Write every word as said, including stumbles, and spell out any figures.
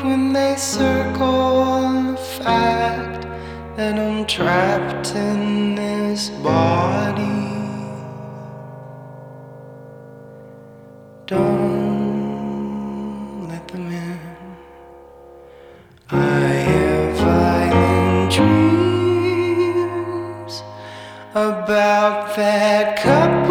when they circle on the fact that I'm trapped in this body. Don't let them in. I have violent dreams about that cup